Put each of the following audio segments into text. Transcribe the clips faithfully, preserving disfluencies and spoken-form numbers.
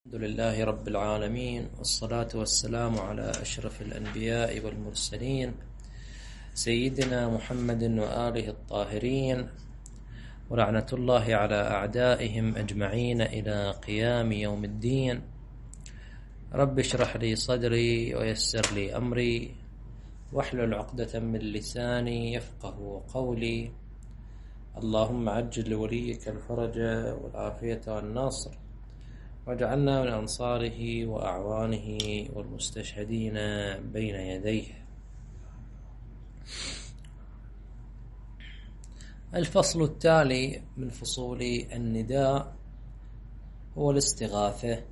الحمد لله رب العالمين، والصلاة والسلام على أشرف الأنبياء والمرسلين سيدنا محمد وآله الطاهرين، ولعنة الله على أعدائهم أجمعين إلى قيام يوم الدين. رب اشرح لي صدري ويسر لي أمري واحلل عقدة من لساني يفقه قولي. اللهم عجل لوليك الفرج والعافية والنصر، واجعلنا من أنصاره وأعوانه والمستشهدين بين يديه. الفصل التالي من فصول النداء هو الاستغاثة.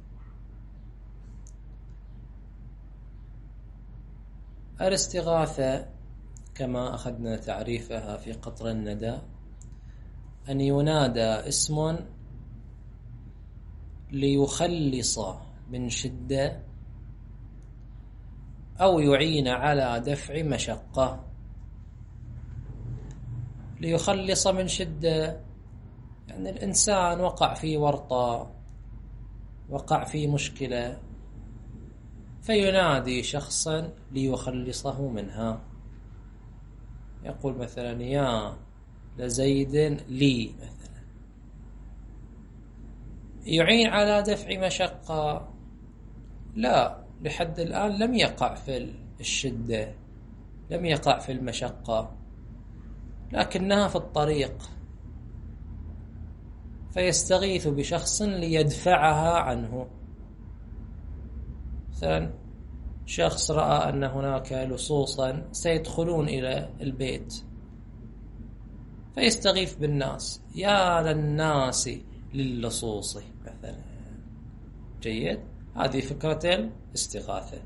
الاستغاثة كما أخذنا تعريفها في قطر الندى أن ينادى اسم ليخلص من شدة أو يعين على دفع مشقة. ليخلص من شدة يعني الإنسان وقع في ورطة، وقع في مشكلة، فينادي شخصا ليخلصه منها. يقول مثلا يا لزيد لي مثلا. يعين على دفع مشقة، لا، لحد الآن لم يقع في الشدة، لم يقع في المشقة، لكنها في الطريق، فيستغيث بشخص ليدفعها عنه. مثلا شخص رأى أن هناك لصوصا سيدخلون إلى البيت، فيستغيث بالناس، يا للناس للصوص مثلا. جيد، هذه فكرة الاستغاثة.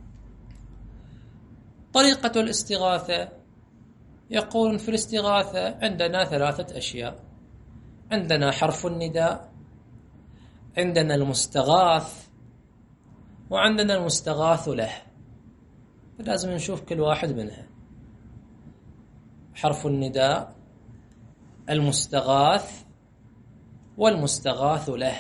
طريقة الاستغاثة، يقول في الاستغاثة عندنا ثلاثة أشياء. عندنا حرف النداء، عندنا المستغاث، وعندنا المستغاث له. لازم نشوف كل واحد منها. حرف النداء، المستغاث، والمستغاث له.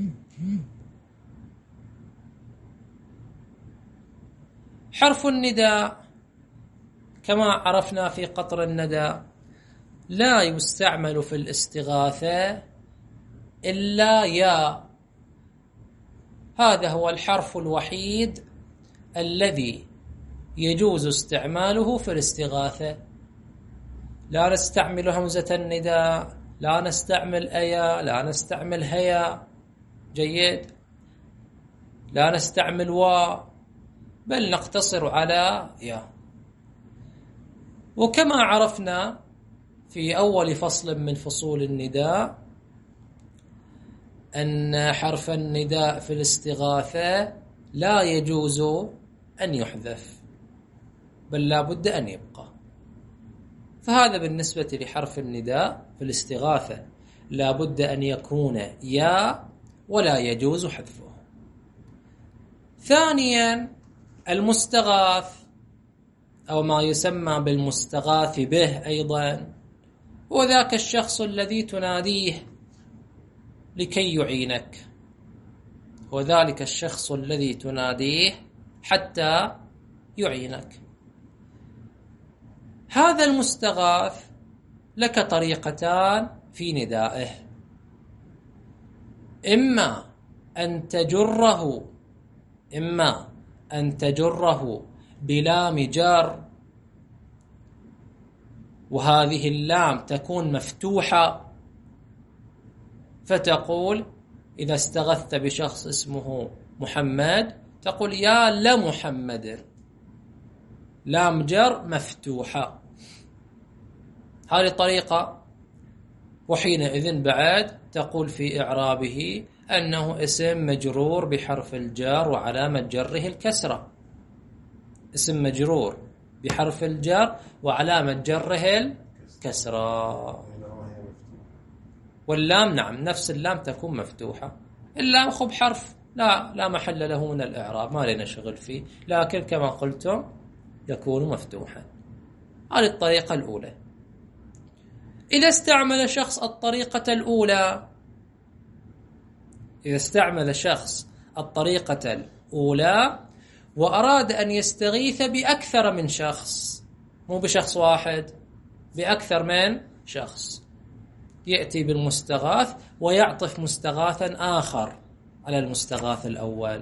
حرف النداء كما عرفنا في قطر الندى لا يستعمل في الاستغاثة إلا يا. هذا هو الحرف الوحيد الذي يجوز استعماله في الاستغاثة. لا نستعمل همزة النداء، لا نستعمل أيا، لا نستعمل هيا. جيد، لا نستعمل وا، بل نقتصر على يا. وكما عرفنا في أول فصل من فصول النداء أن حرف النداء في الاستغاثة لا يجوز أن يحذف، بل لا بد أن يبقى. فهذا بالنسبة لحرف النداء في الاستغاثة، لا بد أن يكون يا ولا يجوز حذفه. ثانيا المستغاث أو ما يسمى بالمستغاث به أيضا، وذاك الشخص الذي تناديه لكي يعينك، وذلك الشخص الذي تناديه حتى يعينك. هذا المستغاث لك طريقتان في ندائه: إما أن تجره إما أن تجره بلام جر، وهذه اللام تكون مفتوحة، فتقول إذا استغثت بشخص اسمه محمد تقول يا لمحمد، لام جر مفتوحة. هذه طريقة. وحينئذ بعد تقول في إعرابه أنه اسم مجرور بحرف الجر وعلامة جره الكسرة. اسم مجرور بحرف الجر وعلامة جره الكسرة. واللام نعم نفس اللام تكون مفتوحة. اللام خب حرف لا لا محل له من الإعراب، ما لنا شغل فيه، لكن كما قلتم يكون مفتوحا. هذه الطريقة الأولى. إذا استعمل شخص الطريقة الأولى إذا استعمل شخص الطريقة الأولى وأراد أن يستغيث بأكثر من شخص، مو بشخص واحد، بأكثر من شخص، يأتي بالمستغاث ويعطف مستغاثا آخر على المستغاث الأول.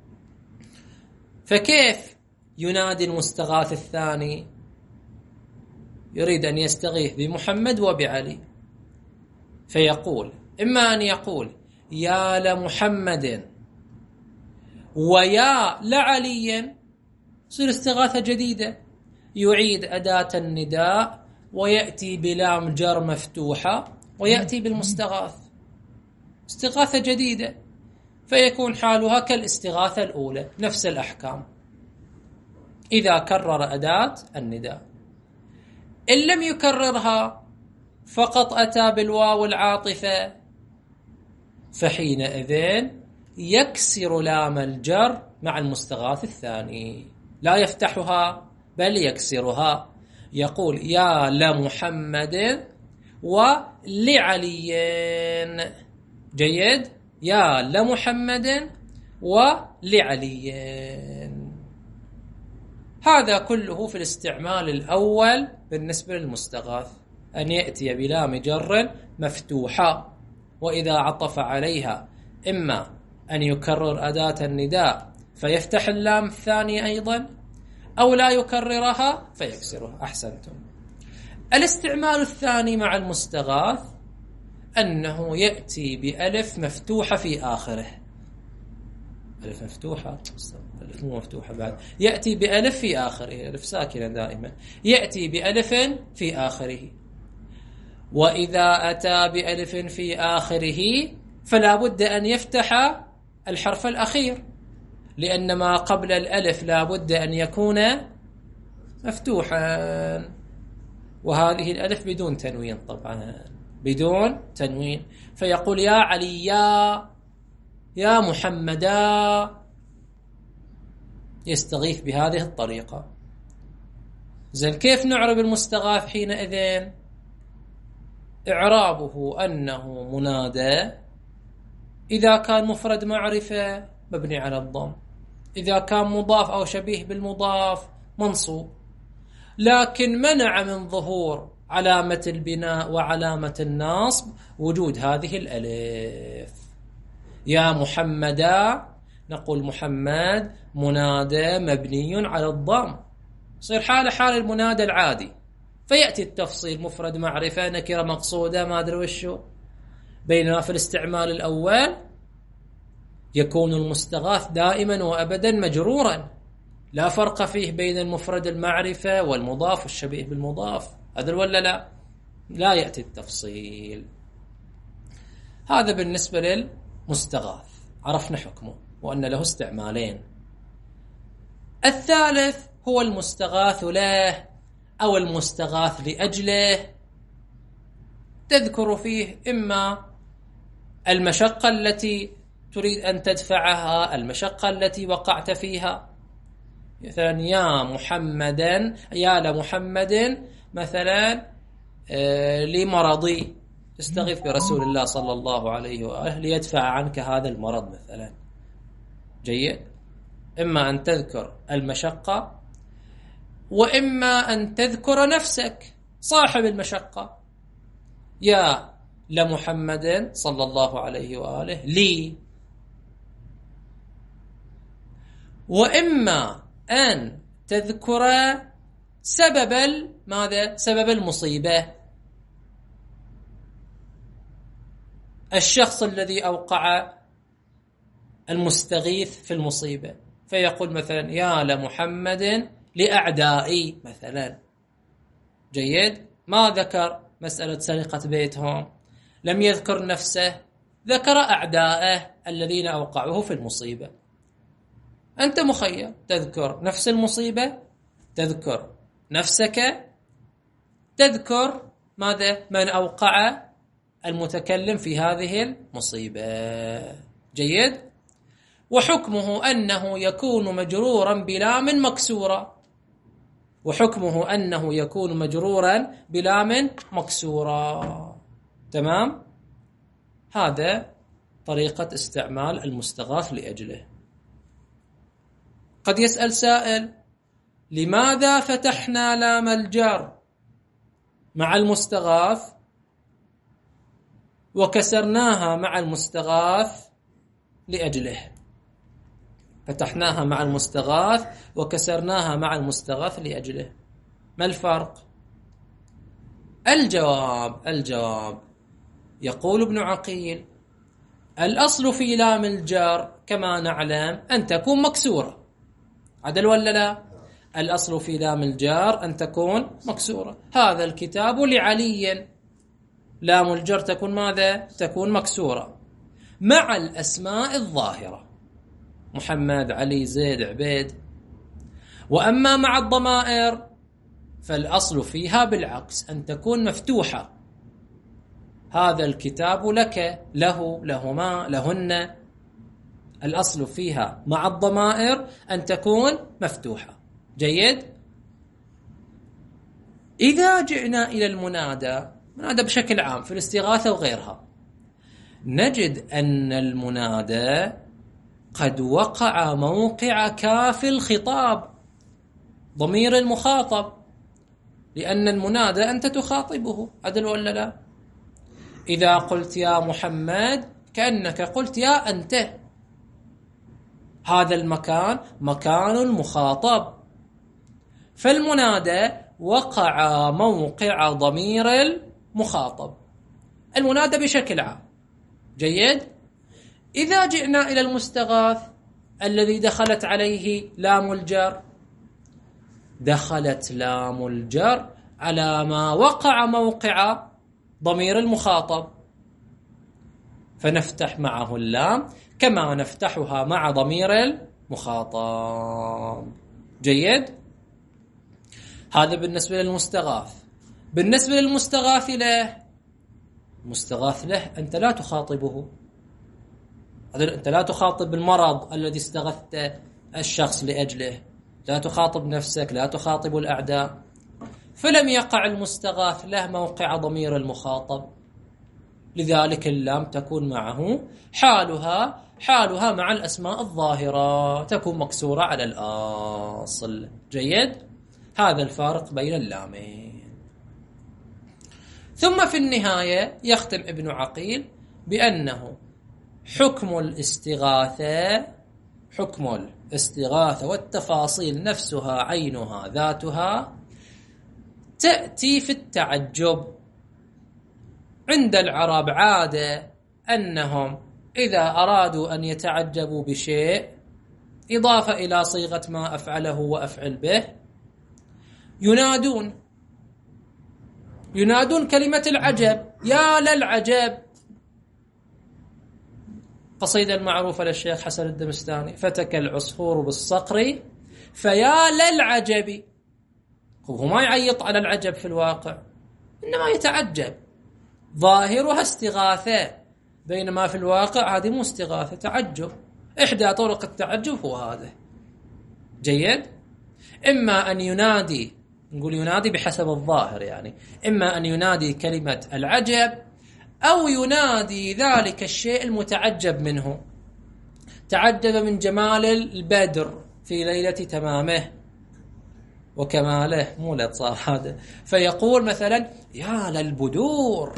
فكيف ينادي المستغاث الثاني؟ يريد أن يستغيث بمحمد وبعلي، فيقول إما أن يقول يا لمحمد ويا لعلي، تصير استغاثة جديدة، يعيد أداة النداء ويأتي بلام جر مفتوحة ويأتي بالمستغاث، استغاثة جديدة، فيكون حالها كالاستغاثة الأولى، نفس الأحكام إذا كرر أداة النداء. إن لم يكررها فقط أتى بالواو العاطفة، فحينئذ يكسر لام الجر مع المستغاث الثاني، لا يفتحها بل يكسرها، يقول يا لمحمد ولعلي. جيد، يا لمحمد ولعلي. هذا كله في الاستعمال الأول بالنسبة للمستغاث، أن يأتي بلام جر مفتوحة، وإذا عطف عليها إما أن يكرر أداة النداء فيفتح اللام الثانية أيضا، أو لا يكررها فيكسرها. أحسنتم. الاستعمال الثاني مع المستغاث أنه يأتي بألف مفتوحة في آخره. ألف مفتوحة، ألف مو مفتوحة بعد، يأتي بألف في آخره، ألف ساكنة دائما، يأتي بألف في آخره. وإذا أتى بألف في آخره فلا بد أن يفتح الحرف الأخير، لأن ما قبل الألف لا بد أن يكون مفتوحا، وهذه الألف بدون تنوين، طبعا بدون تنوين، فيقول يا علي، يا يا محمدا، يستغيث بهذه الطريقة. زين، كيف نعرب المستغاث حينئذ؟ إعرابه أنه منادى إذا كان مفرد معرفة مبني على الضم، إذا كان مضاف أو شبيه بالمضاف منصوب، لكن منع من ظهور علامة البناء وعلامة النصب وجود هذه الألف. يا محمدا، نقول محمد منادى مبني على الضم، يصير حال حال المنادى العادي، فيأتي التفصيل مفرد معرفة نكرة مقصودة ما أدري وشو. بينما في الاستعمال الأول يكون المستغاث دائما وأبدا مجرورا، لا فرق فيه بين المفرد المعرفة والمضاف والشبيه بالمضاف، أدري ولا لا؟ لا يأتي التفصيل. هذا بالنسبة للمستغاث، عرفنا حكمه وأن له استعمالين. الثالث هو المستغاث له أو المستغاث لأجله، تذكر فيه إما المشقة التي تريد أن تدفعها، المشقة التي وقعت فيها، مثلا يا محمدا، يا لمحمد مثلا آه لمرضي، استغيث برسول الله صلى الله عليه وآله ليدفع عنك هذا المرض مثلا. جيد، إما أن تذكر المشقة وإما أن تذكر نفسك صاحب المشقة، يا لمحمد صلى الله عليه وآله لي، وإما أن تذكر سبب ماذا؟ سبب المصيبة، الشخص الذي أوقع المستغيث في المصيبة، فيقول مثلا يا لمحمد لأعدائي مثلا. جيد، ما ذكر مسألة سرقة بيتهم، لم يذكر نفسه، ذكر أعدائه الذين أوقعوه في المصيبة. أنت مخير تذكر نفس المصيبة، تذكر نفسك، تذكر ماذا؟ من أوقع المتكلم في هذه المصيبة. جيد، وحكمه أنه يكون مجرورا بلام مكسورة، وحكمه أنه يكون مجرورا بلام مكسورة. تمام، هذا طريقة استعمال المستغاث لأجله. قد يسأل سائل: لماذا فتحنا لام الجر مع المستغاث وكسرناها مع المستغاث لأجله؟ فتحناها مع المستغاث وكسرناها مع المستغاث لأجله، ما الفرق؟ الجواب الجواب يقول ابن عقيل: الأصل في لام الجر كما نعلم أن تكون مكسورة، عدل ولا لا؟ الأصل في لام الجر أن تكون مكسورة. هذا الكتاب لعلي، لام الجر تكون ماذا؟ تكون مكسورة مع الأسماء الظاهرة: محمد، علي، زيد، عبيد. وأما مع الضمائر فالأصل فيها بالعكس أن تكون مفتوحة: هذا الكتاب لك، له، لهما، لهن. الأصل فيها مع الضمائر أن تكون مفتوحة. جيد؟ إذا جئنا إلى المنادى، منادى بشكل عام في الاستغاثة وغيرها، نجد أن المنادى قد وقع موقع كاف الخطاب، ضمير المخاطب، لأن المنادى أنت تخاطبه، عدل ولا لا؟ إذا قلت يا محمد كأنك قلت يا أنت، هذا المكان مكان المخاطب، فالمنادى وقع موقع ضمير المخاطب، المنادى بشكل عام. جيد؟ إذا جئنا إلى المستغاث الذي دخلت عليه لام الجر، دخلت لام الجر على ما وقع موقع ضمير المخاطب، فنفتح معه اللام كما نفتحها مع ضمير المخاطب. جيد؟ هذا بالنسبة للمستغاث. بالنسبة للمستغاث له، المستغاث له أنت لا تخاطبه، أنت لا تخاطب المرض الذي استغثت الشخص لأجله، لا تخاطب نفسك، لا تخاطب الأعداء، فلم يقع المستغاث له موقع ضمير المخاطب، لذلك اللام تكون معه حالها حالها مع الأسماء الظاهرة، تكون مكسورة على الأصل. جيد؟ هذا الفارق بين اللامين. ثم في النهاية يختم ابن عقيل بأنه حكم الاستغاثة حكم الاستغاثة والتفاصيل نفسها عينها ذاتها تأتي في التعجب. عند العرب عادة أنهم إذا أرادوا أن يتعجبوا بشيء، إضافة إلى صيغة ما أفعله وأفعل به، ينادون ينادون كلمة العجب: يا للعجب. قصيدة المعروفة للشيخ حسن الدمستاني: فتك العصفور بالصقر فيا للعجب. هو ما يعيط على العجب في الواقع، إنما يتعجب، ظاهرها استغاثة، بينما في الواقع هذه مو استغاثة، تعجب. إحدى طرق التعجب هو هذا. جيد؟ إما أن ينادي، نقول ينادي بحسب الظاهر، يعني إما أن ينادي كلمة العجب أو ينادي ذلك الشيء المتعجب منه. تعجب من جمال البدر في ليلة تمامه وكماله، مولد صار هذا، فيقول مثلا: يا للبدور.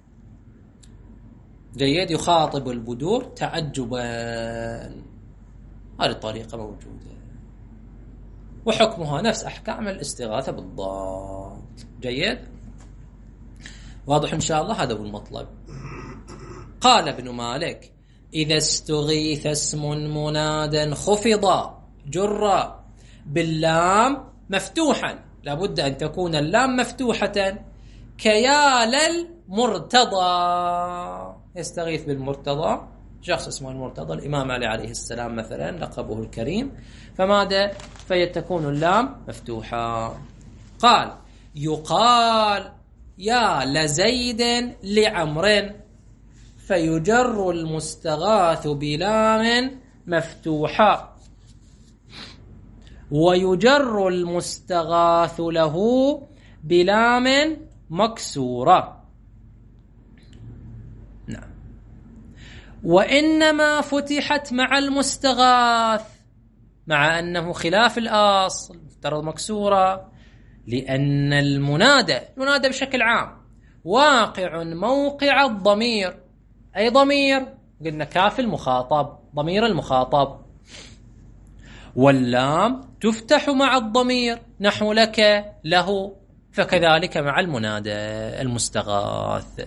جيد؟ يخاطب البدور تعجبا. هذه الطريقة موجودة، وحكمها نفس أحكام الاستغاثة بالضبط. جيد؟ واضح إن شاء الله؟ هذا هو المطلب. قال ابن مالك: إذا استغيث اسم منادا خفض جر باللام مفتوحا، لابد أن تكون اللام مفتوحة، كيا للمرتضى. يستغيث بالمرتضى، شخص اسمه المرتضى، الإمام علي عليه السلام مثلا لقبه الكريم، فماذا؟ فيتكون اللام مفتوحة. قال: يقال يا لزيد لعمر، فيجر المستغاث بلام مفتوحة، ويجر المستغاث له بلام مكسورة. نعم. وإنما فتحت مع المستغاث مع أنه خلاف الأصل افترض مكسورة، لأن المنادى المنادى بشكل عام واقع موقع الضمير. أي ضمير؟ قلنا كاف المخاطب، ضمير المخاطب، واللام تفتح مع الضمير نحو لك له، فكذلك مع المنادى المستغاث.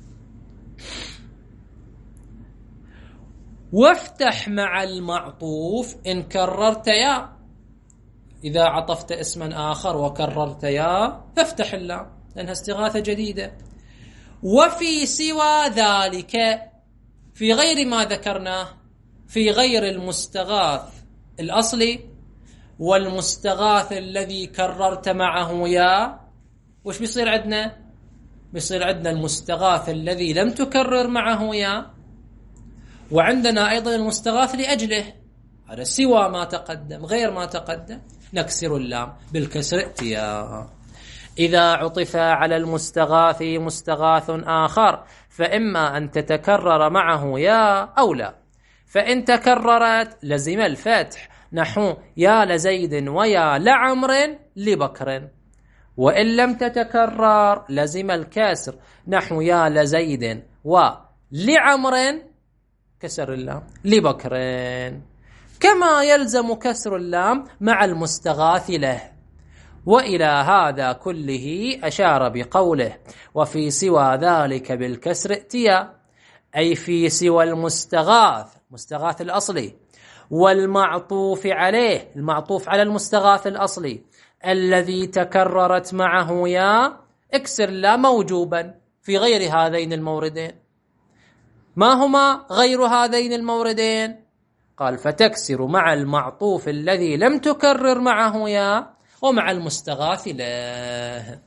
وافتح مع المعطوف إن كررت يا، إذا عطفت اسما آخر وكررت يا فافتح اللام لأنها استغاثة جديدة. وفي سوى ذلك، في غير ما ذكرناه، في غير المستغاث الأصلي والمستغاث الذي كررت معه يا، وش بيصير عندنا؟ بيصير عندنا المستغاث الذي لم تكرر معه يا، وعندنا أيضا المستغاث لأجله، هذا سوى ما تقدم غير ما تقدم، نكسر اللام بالكسر ائتيا. إذا عطف على المستغاث مستغاث آخر فإما أن تتكرر معه يا أو لا، فإن تكررت لزم الفتح نحو يا لزيد ويا لعمر لبكر، وإن لم تتكرر لزم الكسر نحو يا لزيد ولعمر كسر اللام لبكر، كما يلزم كسر اللام مع المستغاث له. وإلى هذا كله أشار بقوله وفي سوى ذلك بالكسر ائتيا، أي في سوى المستغاث مستغاث الأصلي والمعطوف عليه المعطوف على المستغاث الأصلي الذي تكررت معه يا، اكسر لا موجوبا في غير هذين الموردين. ما هما غير هذين الموردين؟ قال فتكسر مع المعطوف الذي لم تكرر معه يا ومع المستغاث له.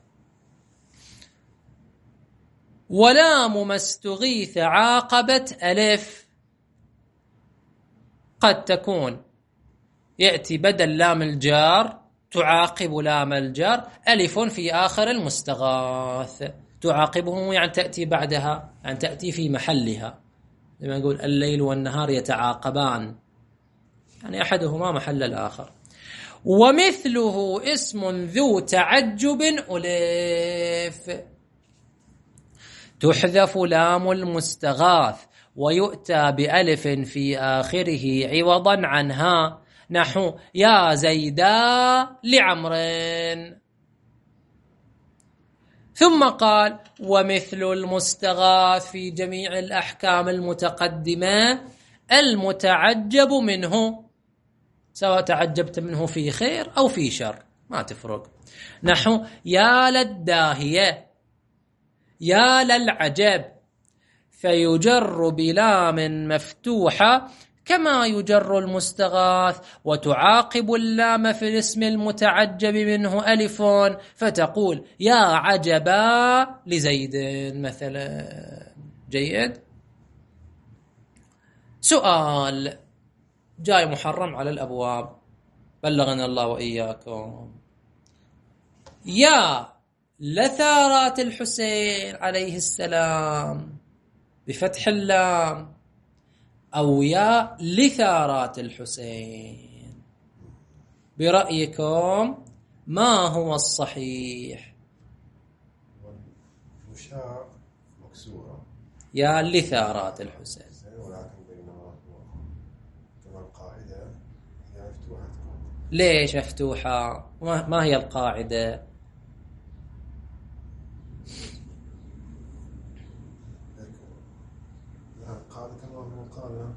ولام ما استغيث عاقبت ألف، قد تكون يأتي بدل لام الجار تعاقب لام الجار ألف في آخر المستغاث، تعاقبه يعني تأتي بعدها، يعني تأتي في محلها، لما نقول الليل والنهار يتعاقبان، يعني أحدهما محل الآخر. ومثله اسم ذو تعجب ألف، تحذف لام المستغاث ويؤتى بألف في آخره عوضا عنها نحو يا زيدا لعمر. ثم قال ومثل المستغاث في جميع الأحكام المتقدمة المتعجب منه، سواء تعجبت منه في خير أو في شر ما تفرق، نحو يا للداهية يا للعجب، فيجر بلام مفتوحة كما يجر المستغاث، وتعاقب اللام في الاسم المتعجب منه ألف فتقول يا عجبا لزيد مثلا. جيد. سؤال جاي محرم على الأبواب، بلغنا الله وإياكم. يا لثارات الحسين عليه السلام بفتح اللام أو يا لثارات الحسين، برأيكم ما هو الصحيح؟ وشاء مكسورة يا لثارات الحسين، ولكن بينما كما القاعدة هي مفتوحة. ليش مفتوحة؟ ما هي القاعدة؟ قال كما هو قال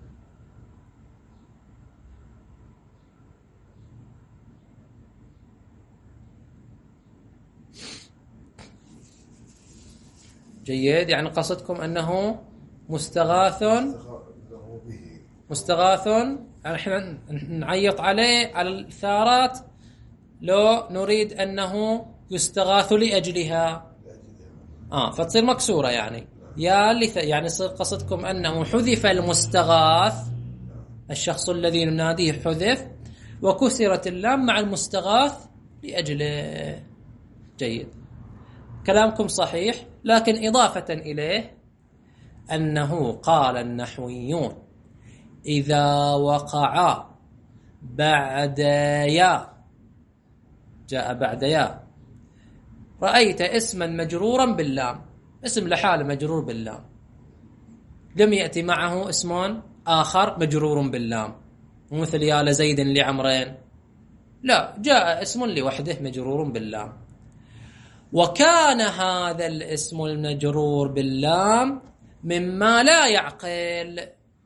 جيد، يعني قصدكم أنه مستغاث مستغاث احنا نعيط عليه على الثارات لو نريد أنه يستغاث لأجلها، آه فتصير مكسورة يعني يا لث... يعني قصدكم أنه حذف المستغاث، الشخص الذي نناديه حذف وكسرت اللام مع المستغاث لأجله. جيد، كلامكم صحيح، لكن إضافة إليه أنه قال النحويون إذا وقع بعد يا، جاء بعد يا، رأيت اسما مجرورا باللام، اسم لحاله مجرور باللام، لم يأتي معه اسم آخر مجرور باللام مثل يا لزيد لعمرين، لا، جاء اسم لوحده مجرور باللام، وكان هذا الاسم المجرور باللام مما لا يعقل،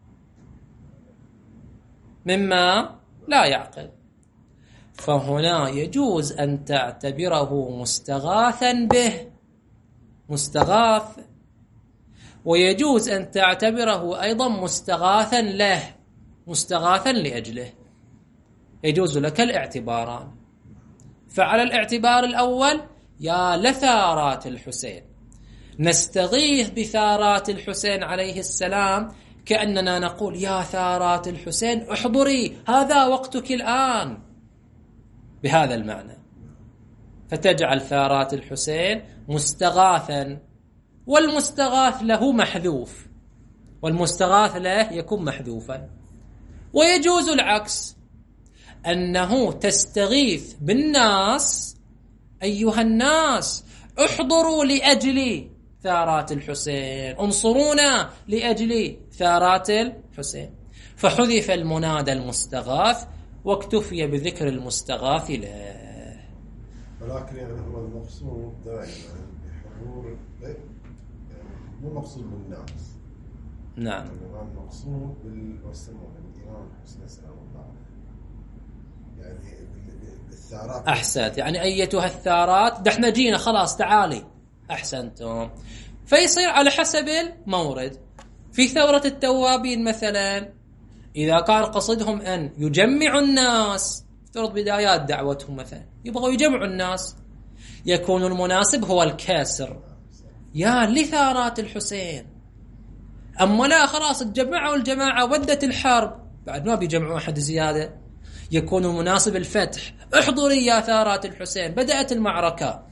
مما لا يعقل، فهنا يجوز أن تعتبره مستغاثا به، مستغاث، ويجوز أن تعتبره أيضا مستغاثا له، مستغاثا لأجله، يجوز لك الاعتباران. فعلى الاعتبار الأول يا لثارات الحسين، نستغيث بثارات الحسين عليه السلام كأننا نقول يا ثارات الحسين احضري هذا وقتك الآن، بهذا المعنى، فتجعل ثارات الحسين مستغاثا، والمستغاث له محذوف، والمستغاث له يكون محذوفا. ويجوز العكس، أنه تستغيث بالناس، أيها الناس احضروا لأجل ثارات الحسين، انصرونا لأجل ثارات الحسين، فحذف المنادى المستغاث واكتفي بذكر المستغاث له. ولكن يعني هو المقصود دائما بحضور، يعني مو مقصود بالناس، نعم، يعني المقصود بالمسلمون الإمام الحسين السلام الله عليه، يعني بالثارات. أحسنت، يعني أيتها الثارات، ده احنا جينا خلاص تعالي، أحسنتم. فيصير على حسب المورد. في ثورة التوابين مثلا إذا كان قصدهم أن يجمعوا الناس، افترض بدايات دعوتهم مثلا يبغوا يجمعوا الناس، يكون المناسب هو الكاسر، يا لثارات الحسين. أما لا، خلاص تجمعوا الجماعة ودت الحرب، بعد ما بيجمعوا أحد زيادة، يكون المناسب الفتح، احضري يا ثارات الحسين، بدأت المعركة،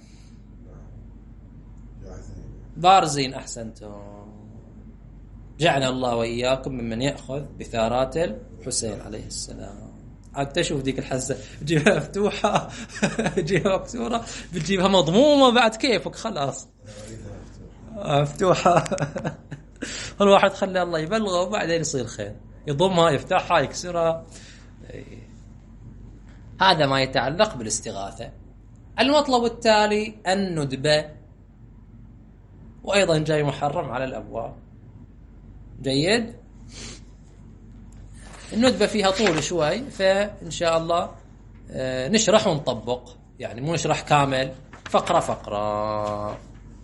بارزين. أحسنتم، جعل الله وإياكم ممن يأخذ بثارات الحسين عليه السلام. عاد تشوف ديك الحزة تجيبها مفتوحة تجيبها مكسورة، بتجيبها مضمومة، بعد كيفك خلاص مفتوحة الواحد خلي الله يبلغه وبعدين يصير خير، يضمها يفتحها يكسرها. هذا ما يتعلق بالاستغاثة. المطلب التالي الندبة، وأيضا جاي محرم على الأبواب. جيد، الندبة فيها طول شوي، فإن شاء الله نشرح ونطبق، يعني مو نشرح كامل، فقرة فقرة.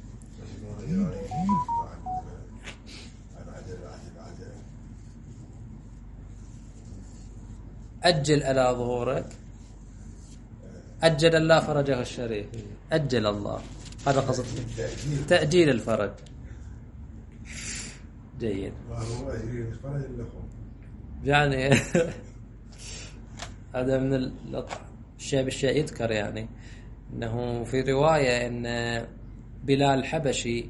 أجل ألا ظهورك، أجل الله فرجه الشريف، أجل الله، هذا قصد تأجيل الفرج. جيد، يعني هذا من الشيء بالشيء يذكر، يعني أنه في رواية أن بلال الحبشي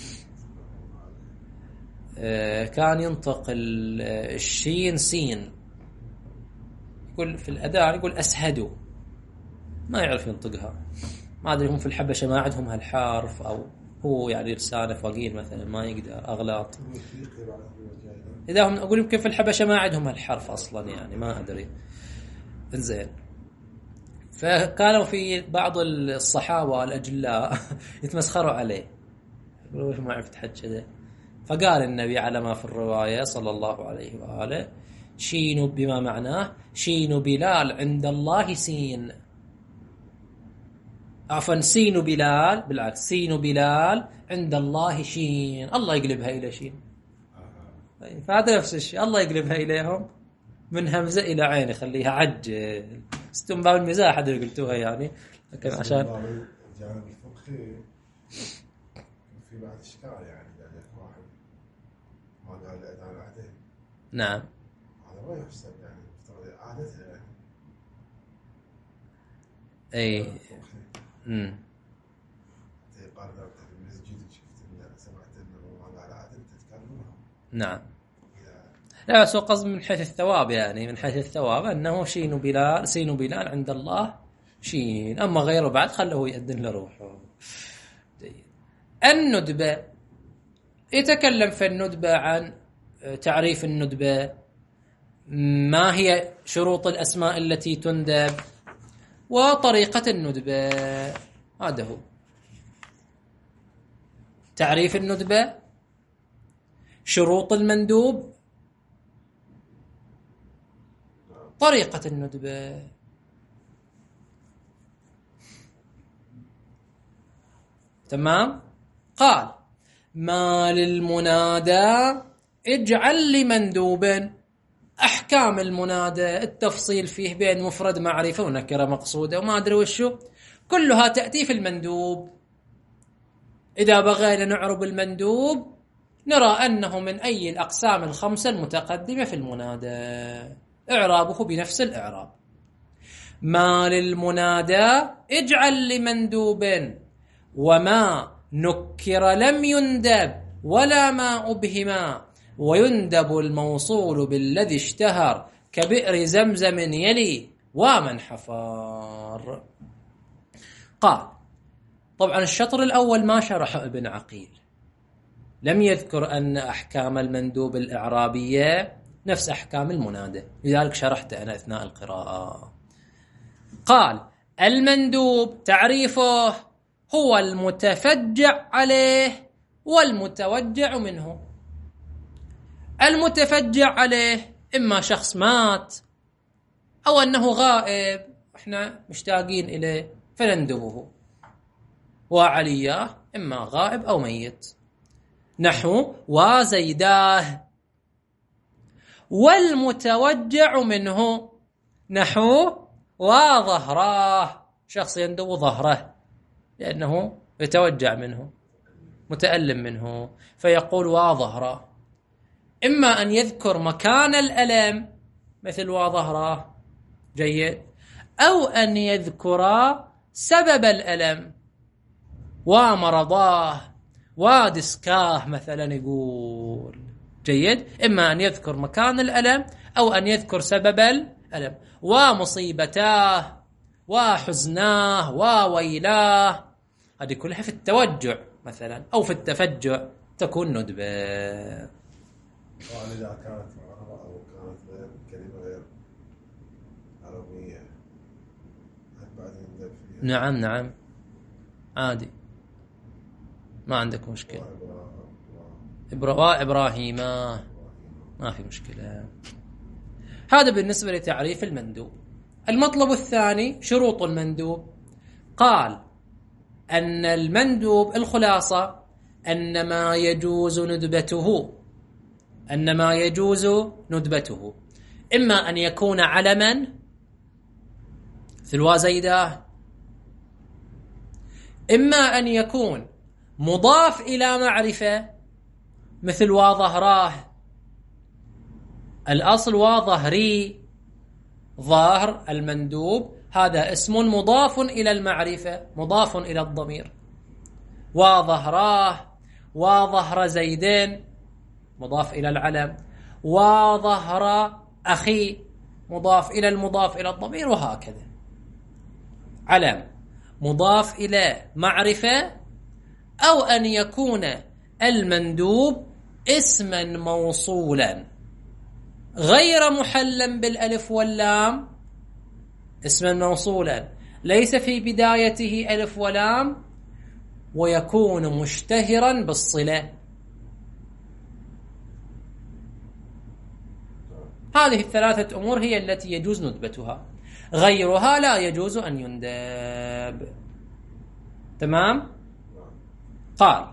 كان ينطق الشين سين، يقول في الأذان يقول أسهدوا، ما يعرف ينطقها، ما أدري هم في الحبشة ما عندهم هالحرف، أو هو يعني لسانه فقير مثلا ما يقدر أغلاط، إذا هم أقول يمكن في الحبشة ما عندهم هالحرف أصلا، يعني ما أدري. إنزين، فكانوا في بعض الصحابة الأجلاء يتمسخروا عليه، يقولوا ما عرفت حد كذا، فقال النبي على ما في الرواية صلى الله عليه وآله: شين بما معناه شين بلال عند الله سين، عفوا سين بلال، بالعكس سين بلال عند الله شين، الله يقلبها إلى شين، فهذا نفس الشيء، الله يقلبها إليهم من همزة إلى عين، يخليها عجل، ستم باب المزاح هذا اللي قلتوها يعني، لكن عشان الجانب الفقهي في بعض إشكال، يعني يعني واحد ما قال الأذان عادة، نعم هذا ما يحسب، يعني افترض عادته يعني أي امم قال في المسجد شفت إن سمعت إنه ما قال عادة تتكلم نعم. لا بس هو قصد من حيث الثواب، يعني من حيث الثواب أنه شين بلال سين بلال عند الله شين، أما غيره بعد خلوه يأذن لروحه. جيد. الندبة، يتكلم في الندبة عن تعريف الندبة، ما هي شروط الأسماء التي تندب، وطريقة الندبة. هذا هو تعريف الندبة، شروط المندوب، طريقة الندبة. تمام. قال: ما للمنادى اجعل لمندوب. أحكام المنادى، التفصيل فيه بين مفرد معرفة ونكرة مقصودة وما أدري وشو، كلها تأتي في المندوب. إذا بغينا نعرب المندوب نرى أنه من أي الأقسام الخمسة المتقدمة في المنادى، إعرابه بنفس الإعراب. ما للمنادى اجعل لمندوب، وما نكر لم يندب ولا ما أبهما، ويندب الموصول بالذي اشتهر كبئر زمزم يلي ومن حفار. قال: طبعا الشطر الأول ما شرحه ابن عقيل، لم يذكر أن أحكام المندوب الإعرابية نفس أحكام المنادى، لذلك شرحت أنا أثناء القراءة. قال: المندوب تعريفه هو المتفجع عليه والمتوجع منه. المتفجع عليه إما شخص مات أو أنه غائب، إحنا مشتاقين إليه فنندبه، وعلياه إما غائب أو ميت، نحو وزيداه. والمتوجع منه نحو وظهراه، شخص يندب ظهره لأنه يتوجع منه، متألم منه، فيقول وظهراه. إما أن يذكر مكان الألم مثل وظهراه، جيد، أو أن يذكر سبب الألم، ومرضاه ودسكاه مثلا يقول، جيد. إما أن يذكر مكان الألم أو أن يذكر سبب الألم، ومصيبتاه وحزناه وويلاه، هذه كلها في التوجع مثلا، أو في التفجع تكون ندبة. طبعا إذا كانت معربة أو كانت غير كلمة غير عربية بعد يندب فيها. نعم نعم عادي، ما عندك مشكلة. إبراء إبراهيمة ما في مشكلة. هذا بالنسبة لتعريف المندوب. المطلب الثاني شروط المندوب. قال أن المندوب الخلاصة أن ما يجوز ندبته أن ما يجوز ندبته إما أن يكون علما مثل وزيداه، إما أن يكون مضاف إلى معرفة مثل وظهراه. الأصل وظهري، ظاهر المندوب هذا اسم مضاف إلى المعرفة مضاف إلى الضمير. وظهراه، وظهر زيدين مضاف إلى العلم، وظهر أخي مضاف إلى المضاف إلى الضمير، وهكذا. علم مضاف إلى معرفة، أو أن يكون المندوب اسما موصولا غير محلا بالألف واللام، اسما موصولا ليس في بدايته ألف ولام، ويكون مشتهرا بالصلة. هذه الثلاثة أمور هي التي يجوز ندبتها، غيرها لا يجوز أن يندب. تمام؟ قال: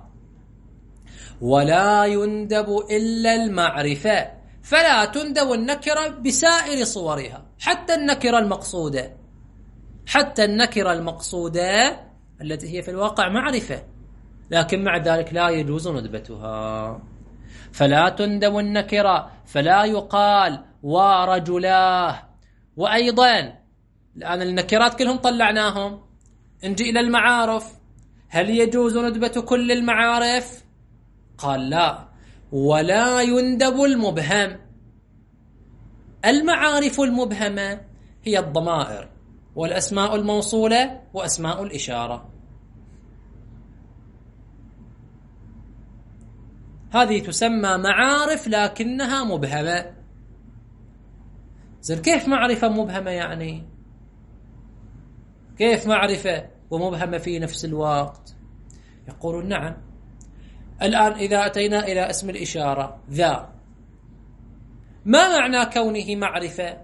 ولا يندب إلا المعرفة، فلا تندب النكرة بسائر صورها، حتى النكرة المقصودة حتى النكرة المقصودة التي هي في الواقع معرفة، لكن مع ذلك لا يجوز ندبتها. فلا تندب النكرة، فلا يقال ورجلاه. وأيضا الآن النكرات كلهم طلعناهم، نجي إلى المعارف، هل يجوز ندبة كل المعارف؟ قال لا. ولا يندب المبهم. المعارف المبهمة هي الضمائر والأسماء الموصولة وأسماء الإشارة. هذه تسمى معارف لكنها مبهمة. زين كيف معرفة مبهمة يعني؟ كيف معرفة ومبهمة في نفس الوقت؟ يقولون نعم. الآن إذا أتينا إلى اسم الإشارة ذا، ما معنى كونه معرفة؟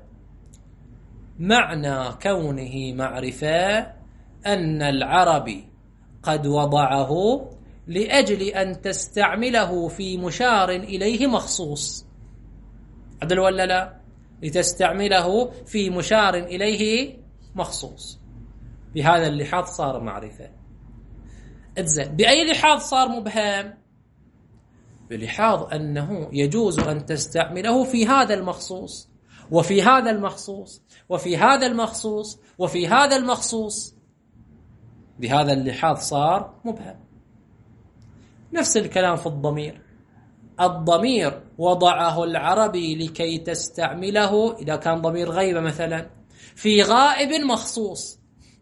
معنى كونه معرفة أن العربي قد وضعه لأجل أن تستعمله في مشار إليه مخصوص. عدل ولا لا؟ لتستعمله في مشار إليه مخصوص. بهذا اللحاظ صار معرفة. إذن بأي لحاظ صار مبهم؟ بلحاظ أنه يجوز أن تستعمله في هذا المخصوص وفي هذا المخصوص وفي هذا المخصوص وفي هذا المخصوص. بهذا اللحاظ صار مبهم. نفس الكلام في الضمير. الضمير وضعه العربي لكي تستعمله إذا كان ضمير غيبة مثلا في غائب مخصوص.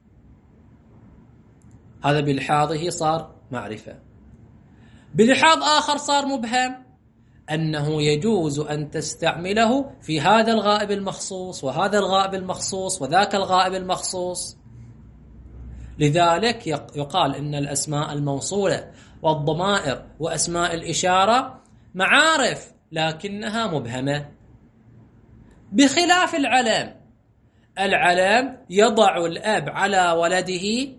هذا بلحاظه صار معرفة. بلحاظ آخر صار مبهم، أنه يجوز أن تستعمله في هذا الغائب المخصوص وهذا الغائب المخصوص وذاك الغائب المخصوص. لذلك يقال إن الأسماء الموصولة والضمائر وأسماء الإشارة معارف لكنها مبهمة. بخلاف العلم. العلم يضع الأب على ولده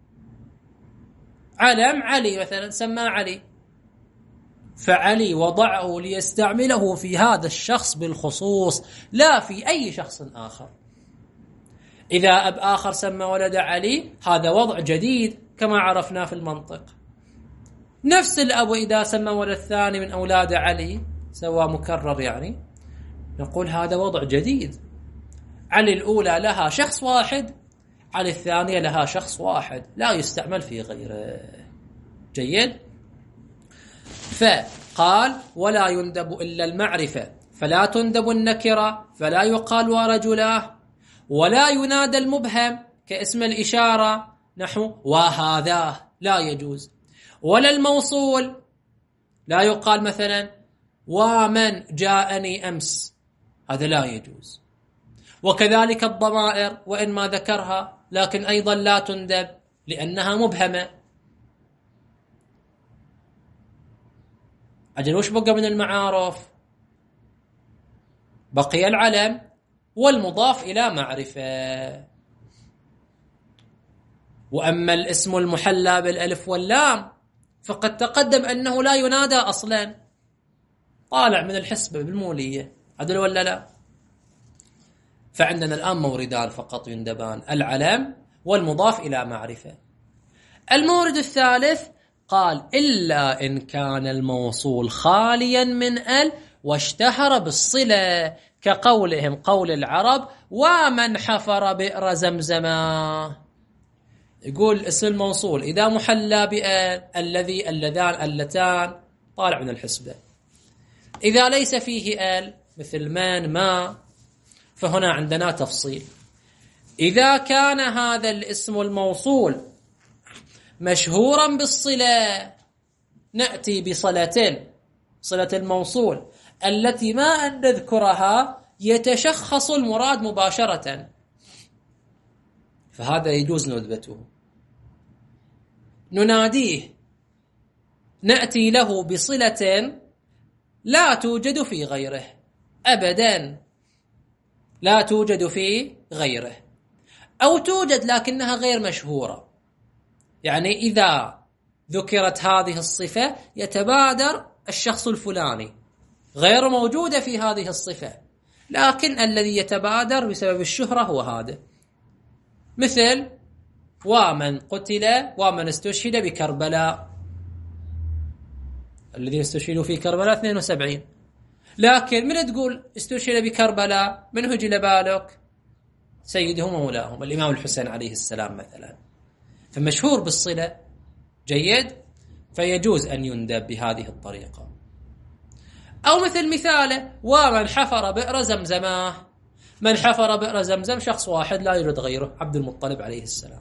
علم علي مثلا، سماه علي، فعلي وضعه ليستعمله في هذا الشخص بالخصوص لا في أي شخص آخر. إذا أب آخر سمى ولد علي هذا وضع جديد كما عرفنا في المنطق. نفس الأب إذا سمى ولد ثاني من أولاد علي سوى مكرر يعني، نقول هذا وضع جديد. علي الأولى لها شخص واحد، علي الثانية لها شخص واحد، لا يستعمل في غيره. جيد. فقال ولا يندب إلا المعرفة، فلا تندب النكرة، فلا يقال ورجلاه، ولا ينادى المبهم كاسم الإشارة نحو وهذاه، لا يجوز. ولا الموصول، لا يقال مثلا ومن جاءني أمس، هذا لا يجوز. وكذلك الضمائر وإن ما ذكرها لكن أيضا لا تندب لأنها مبهمة. أجل وش بقى من المعارف؟ بقي العلم والمضاف إلى معرفة. وأما الاسم المحلى بالألف واللام فقد تقدم أنه لا ينادى أصلا، طالع من الحسبة بالمولية. عدل ولا لا؟ فعندنا الآن موردان فقط يندبان، العلم والمضاف إلى معرفة. المورد الثالث قال إلا إن كان الموصول خاليا من ال واشتهر بالصلة، كقولهم قول العرب ومن حفر بئر زمزما. يقول اسم الموصول إذا محلى بأل، الذي، اللذان، اللتان، طالع من الحسبة. إذا ليس فيه ال مثل من، ما، فهنا عندنا تفصيل. إذا كان هذا الاسم الموصول مشهورا بالصلة نأتي بصلة، صلة الموصول التي ما أن نذكرها يتشخص المراد مباشرة، فهذا يجوز ندبته. نناديه، نأتي له بصلة لا توجد في غيره أبدا، لا توجد في غيره، أو توجد لكنها غير مشهورة. يعني إذا ذكرت هذه الصفة يتبادر الشخص الفلاني، غير موجودة في هذه الصفة، لكن الذي يتبادر بسبب الشهرة هو هذا. مثل ومن قتل ومن استشهد بكربلاء، الذين استشهدوا في كربلاء اثنين وسبعين، لكن من تقول استشهد بكربلاء من هو جل بالك؟ سيدهم ومولاهم الإمام الحسين عليه السلام مثلا، فمشهور بالصلة. جيد. فيجوز أن يندب بهذه الطريقة. أو مثل مثاله: ومن حفر بئر زمزماه. من حفر بئر زمزم شخص واحد لا يوجد غيره، عبد المطلب عليه السلام.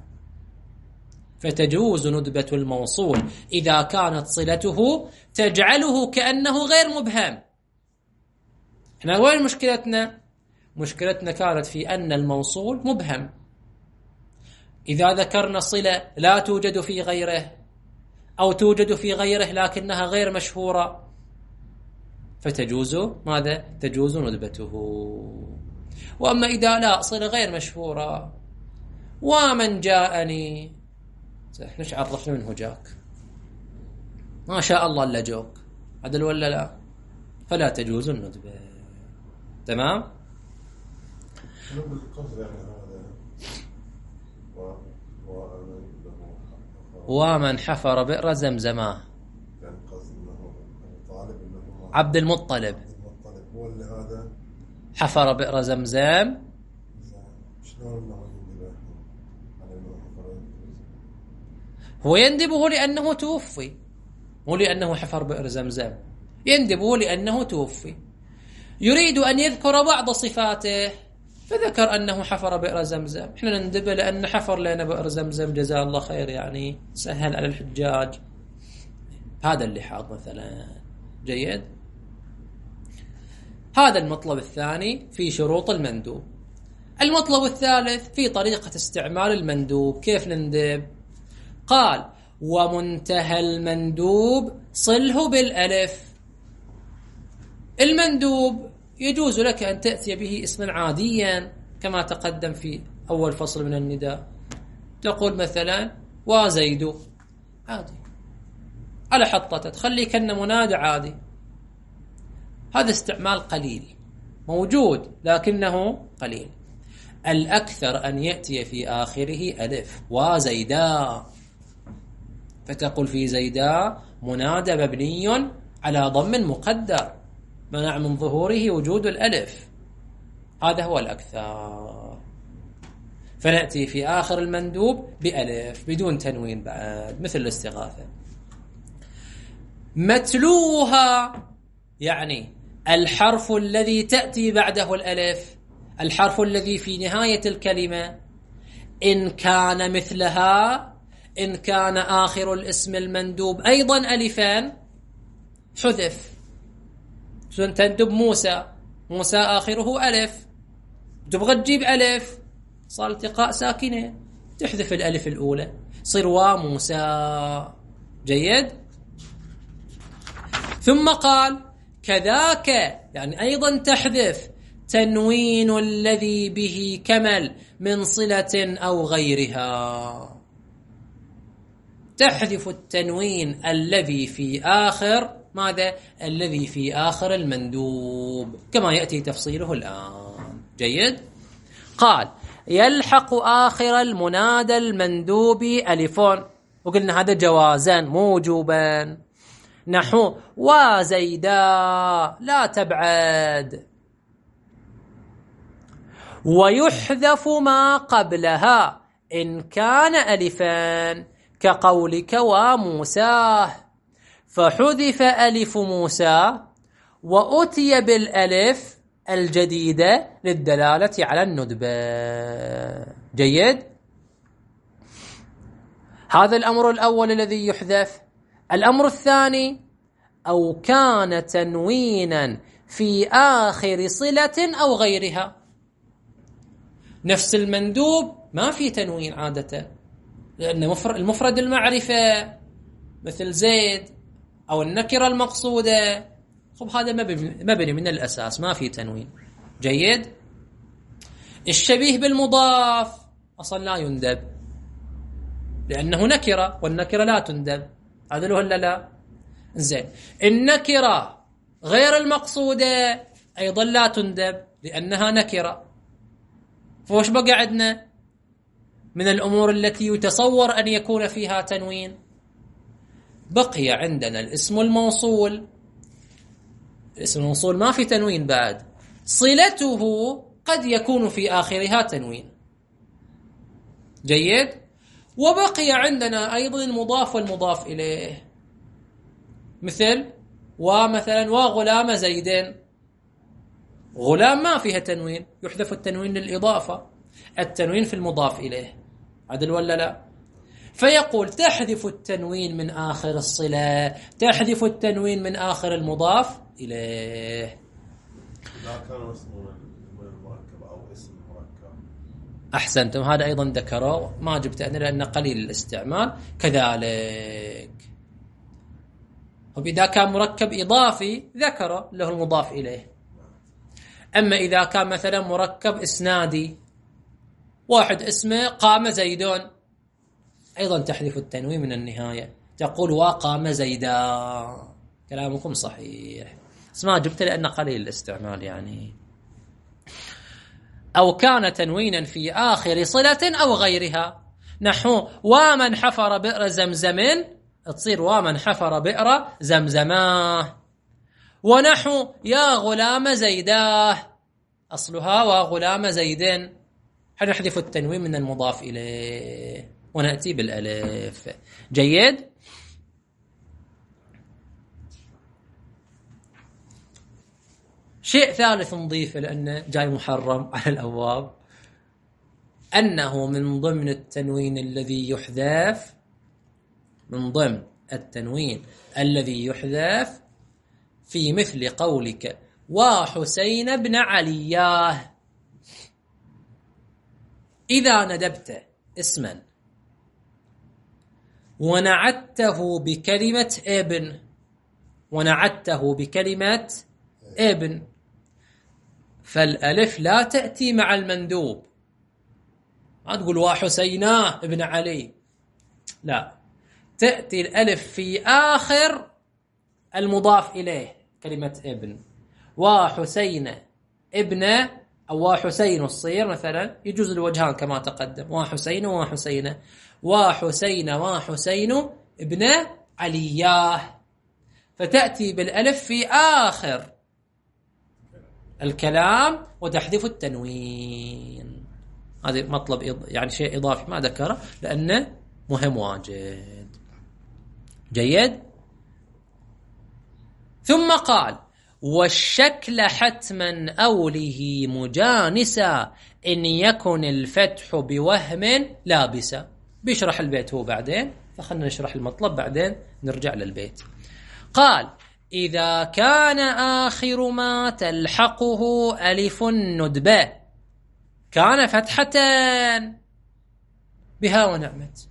فتجوز ندبة الموصول إذا كانت صلته تجعله كأنه غير مبهم. احنا وين مشكلتنا؟ مشكلتنا كانت في أن الموصول مبهم. إذا ذكرنا صلة لا توجد في غيره أو توجد في غيره لكنها غير مشهورة، فتجوز ماذا؟ تجوز ندبته. وأما إذا لا صلة غير مشهورة، ومن جاءني، ايش عرفنا منه جاك؟ ما شاء الله الا جوك، عدل ولا لا؟ فلا تجوز الندبة. تمام؟ ومن حفر بئر زمزماه، عبد المطلب هو اللي هذا حفر بئر زمزم. هو يندبه لأنه توفي، مو لأنه حفر بئر زمزم. يندبه لأنه توفي، يريد أن يذكر بعض صفاته فذكر أنه حفر بئر زمزم. احنا نندبه لأن حفر لنا بئر زمزم، جزاه الله خير، يعني سهل على الحجاج. هذا اللحاظ مثلا. جيد. هذا المطلب الثاني في شروط المندوب. المطلب الثالث في طريقة استعمال المندوب. كيف نندب؟ قال: ومنتهى المندوب صله بالألف. المندوب يجوز لك أن تأتي به اسما عاديا كما تقدم في أول فصل من النداء. تقول مثلا: وزيد، عادي، على حطته، تخلي كأنه منادى عادي. هذا استعمال قليل موجود لكنه قليل. الأكثر أن يأتي في آخره ألف. وزيدا، فتقول في زيدا منادى مبني على ضم مقدر منع من ظهوره وجود الألف. هذا هو الأكثر. فنأتي في آخر المندوب بألف بدون تنوين بعد، مثل الاستغاثة. متلوها يعني الحرف الذي تأتي بعده الألف، الحرف الذي في نهاية الكلمة، إن كان مثلها، إن كان آخر الاسم المندوب أيضا ألفان حذف. تندب موسى، موسى آخره ألف، تبغى تجيب ألف، صار التقاء ساكنة، تحذف الألف الأولى، صير وموسى. جيد. ثم قال: كذاك، يعني أيضا تحذف تنوين الذي به كمل من صلة أو غيرها. تحذف التنوين الذي في آخر ماذا؟ الذي في آخر المندوب كما يأتي تفصيله الآن. جيد. قال: يلحق آخر المنادى المندوب ألفون، وقلنا هذا جوازا مو وجوبا. نحو: وزيدا لا تبعد. ويحذف ما قبلها إن كان ألفان، كقولك وموسى، فحذف ألف موسى وأتي بالألف الجديدة للدلالة على الندبة. جيد. هذا الأمر الأول الذي يحذف. الأمر الثاني: أو كان تنوينا في آخر صلة أو غيرها. نفس المندوب ما في تنوين عادة، لأن المفرد المعرفة مثل زيد أو النكرة المقصودة، خب هذا مبني من الأساس ما في تنوين. جيد. الشبيه بالمضاف أصلا لا يندب لأنه نكرة، والنكرة لا تندب. هذا له ولا لا؟ زين. النكرة غير المقصودة أيضا لا تندب لأنها نكرة. فوش بقى عندنا من الأمور التي يتصور أن يكون فيها تنوين؟ بقي عندنا الاسم الموصول. الاسم الموصول ما في تنوين بعد، صلته قد يكون في آخرها تنوين. جيد. وبقي عندنا أيضا المضاف والمضاف إليه، مثل ومثلا وغلام زيدين، غلام ما فيها تنوين، يحذف التنوين للإضافة، التنوين في المضاف إليه، عدل ولا لا؟ فيقول تحذف التنوين من آخر الصلة، تحذف التنوين من آخر المضاف إليه. لا كان اسمه من المركب أو اسم مركب. أحسنتم، هذا أيضا ذكره، ما جبت أنا لأنه قليل الاستعمال. كذلك وإذا كان مركب إضافي ذكر له المضاف إليه. أما إذا كان مثلا مركب إسنادي، واحد اسمه قام زيدون، أيضا تحذف التنوين من النهاية، تقول وقام زيدا. كلامكم صحيح، بس ما جبت لأنه قليل الاستعمال يعني. أو كان تنوينا في آخر صلة أو غيرها، نحو ومن حفر بئر زمزم، تصير ومن حفر بئر زمزماه. ونحو يا غلام زيداه، أصلها وغلام زيدين، حنحذف التنوين من المضاف إليه ونأتي بالألف. جيد. شيء ثالث نضيفه لأنه جاي محرم على الأبواب، أنه من ضمن التنوين الذي يحذف، من ضمن التنوين الذي يحذف في مثل قولك وحسين بن علياه، إذا ندبت اسما ونعته بكلمة ابن، ونعته بكلمة ابن، فالألف لا تأتي مع المندوب، ما تقول وحسيناه ابن علي، لا، تأتي الألف في آخر المضاف إليه كلمة ابن. وحسين ابن أو وحسين الصير مثلا، يجوز الوجهان كما تقدم، وحسين وحسين، وحسين وحسين ابن علياه، فتأتي بالألف في آخر الكلام وتحذف التنوين. هذا مطلب يعني شيء إضافي ما ذكره لأنه مهم واجد. جيد. ثم قال والشكل حتما أوله مجانسا إن يكن الفتح بوهم لابسا. بيشرح البيت هو بعدين، فخلنا نشرح المطلب بعدين نرجع للبيت. قال إذا كان آخر ما تلحقه ألف الندبة كان فتحتان بها ونعمت.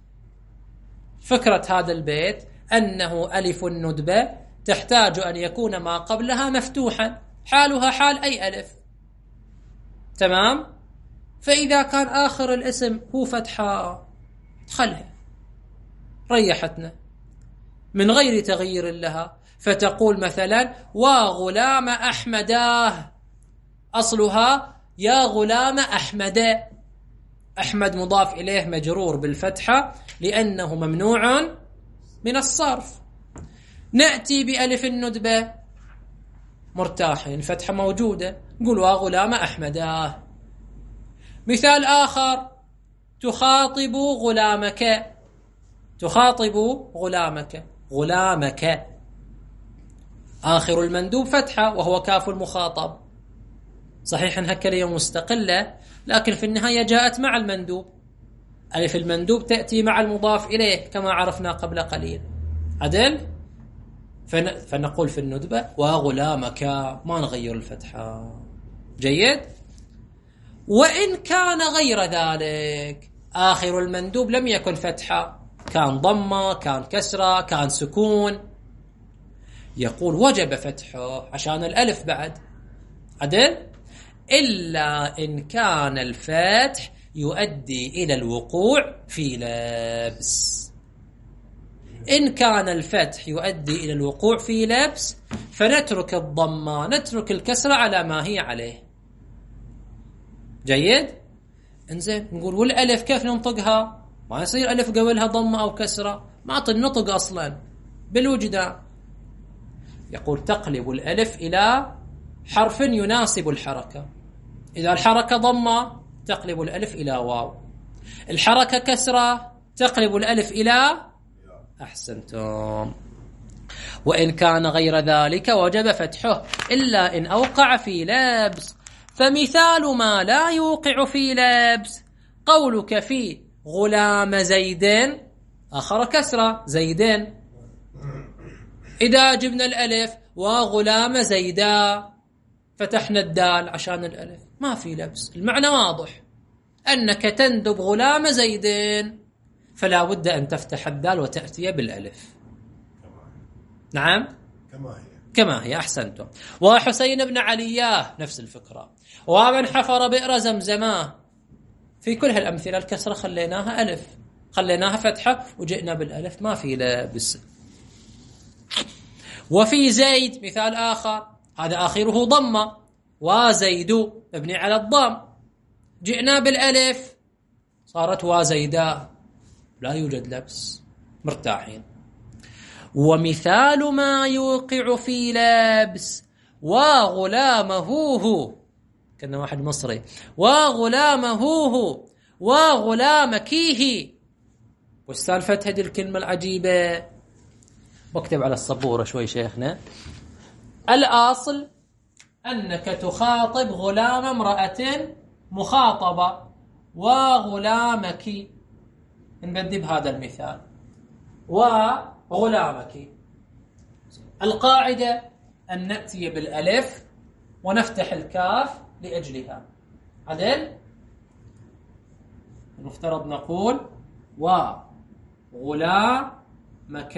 فكرة هذا البيت أنه ألف الندبة تحتاج أن يكون ما قبلها مفتوحا، حالها حال أي ألف، تمام؟ فإذا كان آخر الاسم هو فتحة خلها، ريحتنا من غير تغيير لها. فتقول مثلا وغلام أحمداه، أصلها يا غلام أحمد، أحمد مضاف إليه مجرور بالفتحة لأنه ممنوع من الصرف. نأتي بألف الندبة مرتاحين، الفتحة موجودة، نقول وغلام أحمداه. مثال آخر تخاطب غلامك، تخاطب غلامك، غلامك آخر المندوب فتحة وهو كاف المخاطب، صحيح أنها كلمة مستقلة لكن في النهاية جاءت مع المندوب. ألف المندوب تأتي مع المضاف إليه كما عرفنا قبل قليل، عدل؟ فن... فنقول في الندبة وغلامك، ما نغير الفتحة. جيد. وإن كان غير ذلك، آخر المندوب لم يكن فتحة، كان ضمة، كان كسرة، كان سكون، يقول وجب فتحه عشان الألف بعد، عدل؟ إلا إن كان الفتح يؤدي إلى الوقوع في لبس. إن كان الفتح يؤدي إلى الوقوع في لبس فنترك الضمة، نترك الكسرة على ما هي عليه. جيد؟ انزين، نقول والألف كيف ننطقها؟ ما يصير ألف قبلها ضمة أو كسرة، ما تنطق أصلا بالوجدان. يقول تقلب الألف إلى حرف يناسب الحركة. إذا الحركة ضمة تقلب الألف إلى واو، الحركة كسرة تقلب الألف إلى، أحسنتم. وإن كان غير ذلك وجب فتحه إلا إن أوقع في لبس. فمثال ما لا يوقع في لبس قولك في غلام زيدين، آخر كسرة زيدين، إذا جبنا الألف وغلام زيدا فتحنا الدال عشان الألف ما في لبس، المعنى واضح أنك تندب غلام زيدين فلا بد أن تفتح الدال وتأتي بالألف. نعم كما هي كما هي أحسنتم. وحسين بن علياه نفس الفكرة. ومن حفر بئر زمزماه، في كل هالأمثلة الكسرة خليناها ألف، خليناها فتحة وجئنا بالألف ما في لبس. وفي زيد مثال آخر، هذا آخره ضمة، وزيد مبني على الضم، جئنا بالألف صارت وزيدا لا يوجد لبس، مرتاحين. ومثال ما يوقع في لبس وغلامه هو، كنا واحد مصري، وغلامه هو وغلامكيه. والسالفة هذه الكلمة العجيبة، واكتب على السبورة شوي شيخنا. الأصل أنك تخاطب غلام امرأة مخاطبة وغلامك، نبدي بهذا المثال وغلامك. القاعدة أن نأتي بالألف ونفتح الكاف لأجلها. عدل المفترض نقول وغلامك.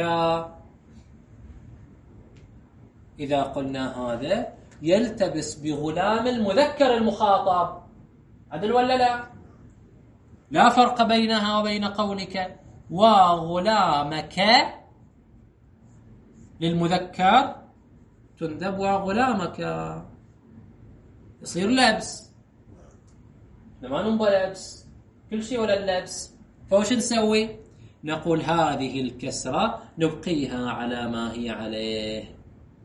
إذا قلنا هذا يلتبس بغلام المذكر المخاطب، عدل ولا لا؟ لا فرق بينها وبين قولك وغلامك للمذكر تندب وغلامك، يصير لبس، لما ننبى لبس كل شيء ولا اللبس. فوش نسوي؟ نقول هذه الكسرة نبقيها على ما هي عليه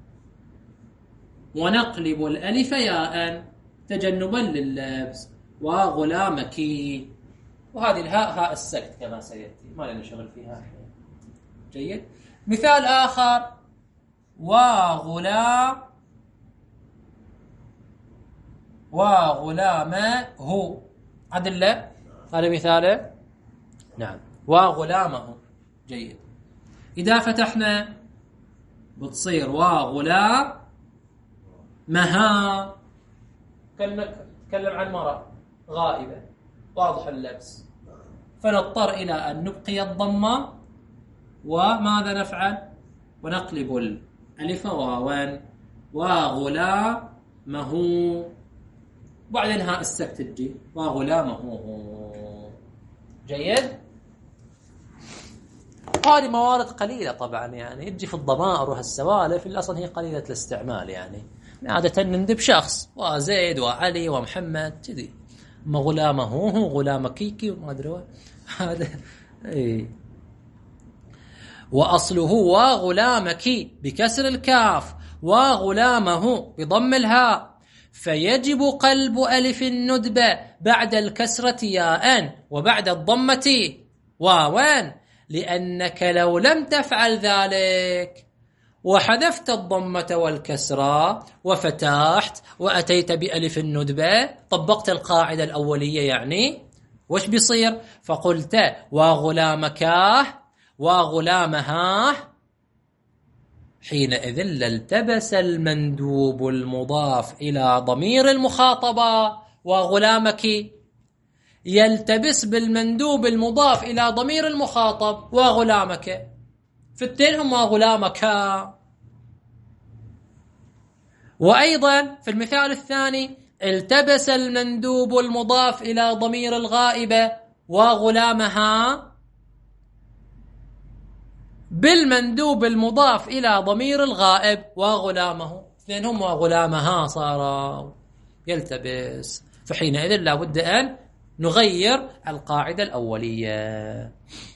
ونقلب الألف ياء تجنبا لللبس. وغلامك، وهذه الهاء هاء السكت كما سيأتي، ما لنا شغل فيها. جيد. مثال آخر وغلام وغلامه، عدل هذا مثاله. نعم وغلامه. جيد. إذا فتحنا بتصير وغلام مها، نتكلم عن مرأة غائبة واضح اللبس، فنضطر إلى أن نبقي الضمة وماذا نفعل؟ ونقلب الألف واوا وغلامه، بعدين هاء السكت تجي وغلامه. جيد. هذه موارد قليلة طبعا، يعني تجي في الضمائر وهالسوالف اللي أصلا هي قليلة الاستعمال، يعني عادة نندب شخص وزيد وعلي ومحمد كذي، ما غلامه هو غلام كيكي وما أدري هذا. إيه. وأصله وغلامك بكسر الكاف وغلامه بضم الهاء، فيجب قلب ألف الندبة بعد الكسرة ياء وبعد الضمة واوا، لأنك لو لم تفعل ذلك وحذفت الضمة والكسرة وفتحت وأتيت بألف الندبة طبقت القاعدة الأولية، يعني وش بيصير؟ فقلت وغلامكاه وغلامها، حينئذ لالتبس المندوب المضاف إلى ضمير المخاطبة وغلامك يلتبس بالمندوب المضاف إلى ضمير المخاطب وغلامك، في التنهم وغلامك. وأيضا في المثال الثاني التبس المندوب المضاف إلى ضمير الغائبة وغلامها بالمندوب المضاف إلى ضمير الغائب وغلامه، اثنينهم وغلامها صار يلتبس، فحينئذ لا بد أن نغير القاعدة الأولية.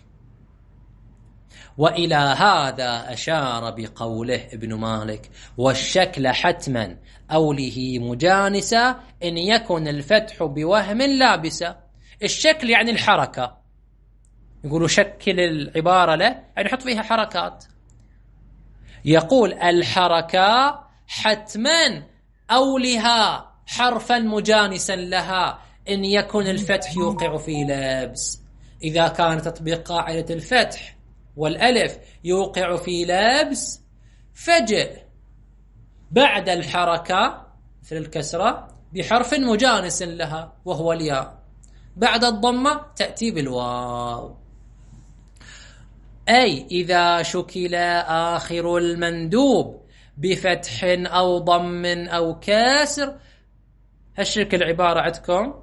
وإلى هذا أشار بقوله ابن مالك والشكل حتما أوله مجانسة إن يكن الفتح بوهم لابسة. الشكل يعني الحركة، يقولوا شكل العبارة له يعني حط فيها حركات. يقول الحركة حتما أولها حرفا مجانسا لها إن يكن الفتح يوقع في لبس. إذا كان تطبيق قاعدة الفتح والألف يوقع في لبس، فجئ بعد الحركة مثل الكسرة بحرف مجانس لها وهو الياء، بعد الضمة تأتي بالواو. أي إذا شكل آخر المندوب بفتح أو ضم أو كسر. هالشكل عبارة عندكم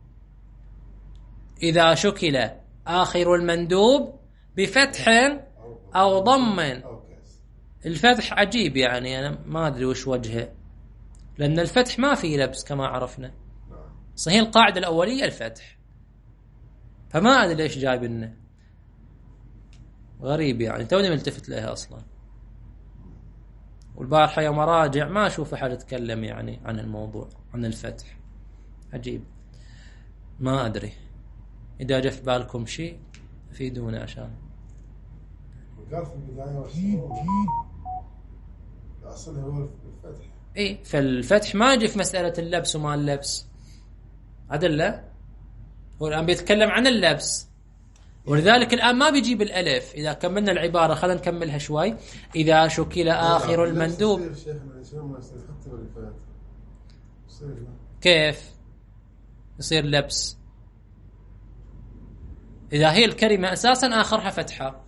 إذا شكل آخر المندوب بفتح أو ضم. الفتح عجيب يعني أنا ما أدري وش وجهه، لأن الفتح ما فيه لبس كما عرفنا، صحيح القاعدة الأولية الفتح، فما أدري ليش جايب لنا، غريب يعني توني ملتفت لها أصلا. والبارحة يوم أراجع ما أشوف أحد يتكلم يعني عن الموضوع عن الفتح، عجيب ما أدري. إذا جاء في بالكم شيء فيدونا عشان قال في البداية أصلا هو الفتح. إيه فالفتح ما يجي في مسألة اللبس وما اللبس عدل، هو الآن بيتكلم عن اللبس، ولذلك الآن ما بيجيب الألف. إذا كملنا العبارة خلينا نكملها شوي. إذا شكل آخر المندوب كيف يصير لبس؟ إذا هي الكلمة أساسا آخرها فتحة